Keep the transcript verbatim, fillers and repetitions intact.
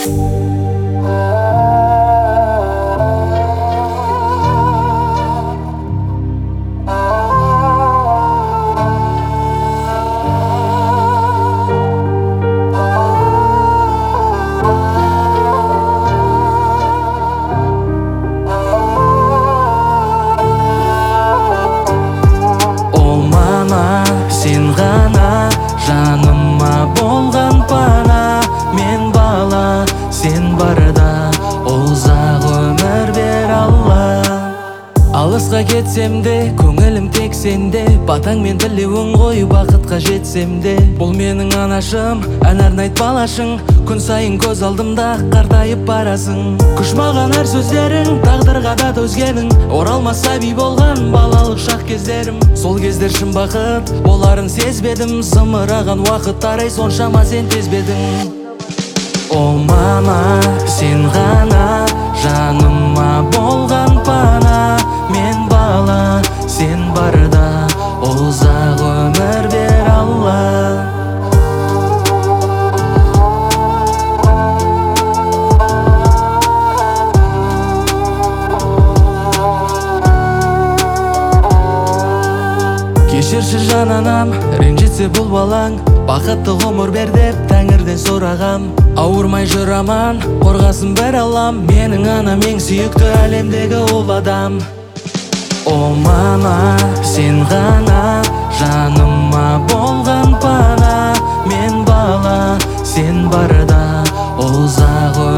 Сен ғана жаныма болған пана, мен бала, сен барда ұзақ өмір бер Алла. Алысқа кетсем де, көңілім тек сенде, батаң мен тілеуің ғой бақытқа жетсем де. Бұл менің анашым, ән арнайт балашың, күн сайын көз алдымда қартайып барасың. Күш маған әр сөздерің, тағдырға да төзгенің, оралмас сәби болған балалық шақ кездерім. Сол кездер шын бақыт боларын сезбедім, зымыраған уақыт тарай соншама сен тезбедің. О мама, сен ғана жаныма болған пана, мен бала, сен барда ұзақ өмір бер Алла. Кешірші жан анам, ренжітсе бұл балаң, бақытты ғұмыр бер деп тәңірден сұрағам. Ауырмай жүр аман, қорғасын бір Аллам, менің анам ең сүйікті әлемдегі ол адам. О мама, сен ғана жаныма болған пана, мен бала, сен барда ұзақ